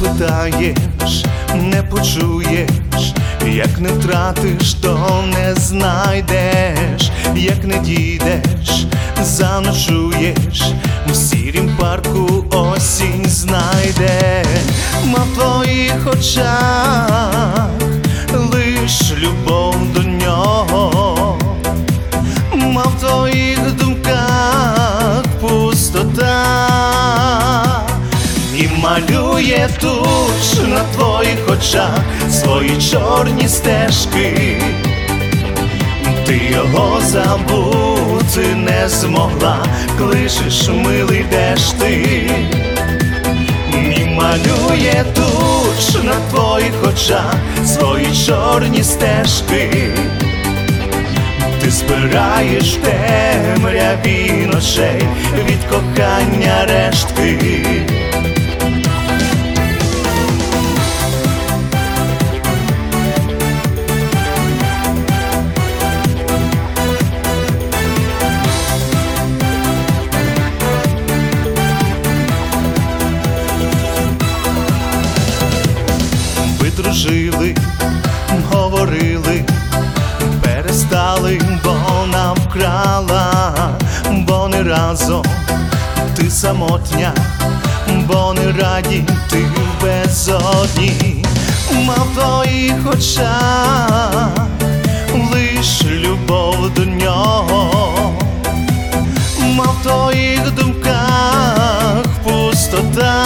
запитаєш, не почуєш, як не втратиш, то не знайдеш, як не дійдеш, заночуєш, в сірім парку осінь знайде. Мав в твоїх очах лиш любов до нього, мав в твоїх думках пустота, і малює туш на твоїх очах свої чорні стежки. Ти його забути не змогла, кличеш, милий, де ж ти? І малює туш на твоїх очах свої чорні стежки. Ти збираєш темряві ночей від кохання рештки. Дружили, говорили, перестали, бо вона вкрала, бо не разом ти самотня, бо не раді ти в безодні. Мав в твоїх очах лиш любов до нього, мав в твоїх думках пустота,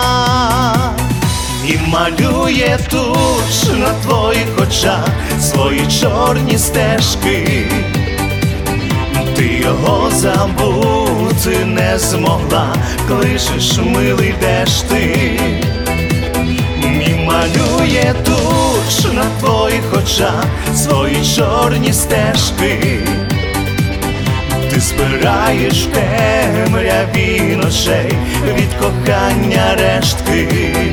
і малює туш на твоїх очах свої чорні стежки. Ти його забути не змогла, кличеш, милий, де ж ти? І малює туш на твоїх очах свої чорні стежки. Ти збираєш темряві ночей від кохання рештки.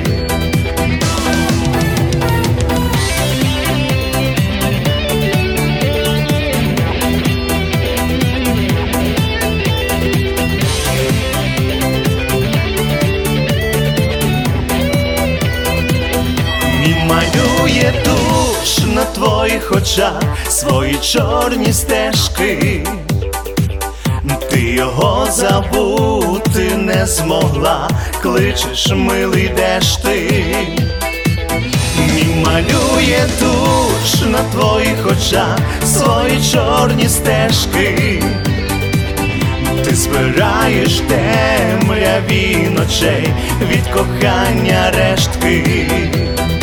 Малює туш на твоїх очах свої чорні стежки. Ти його забути не змогла, кличеш, милий, де ж ти? І малює туш на твоїх очах свої чорні стежки. Ти збираєш темряві ночей від кохання рештки.